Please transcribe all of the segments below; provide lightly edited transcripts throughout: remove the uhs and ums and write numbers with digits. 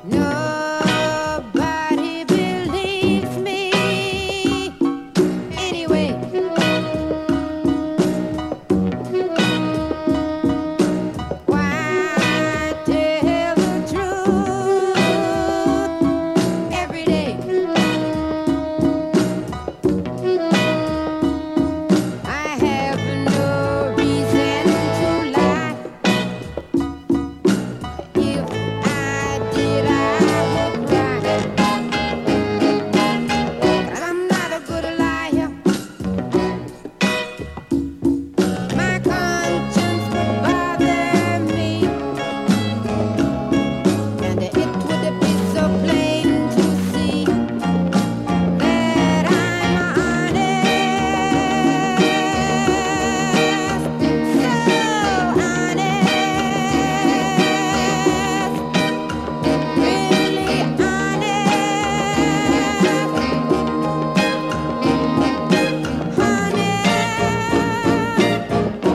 Nobody believes me anyway. Why tell the truth every day? I have no reason to lie. If I did, I would cry. But I'm not a good liar. My conscience would bother me, and it would be so plain to see that I'm honest, so honest, really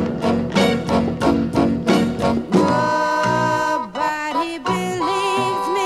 honest. Nobody believes me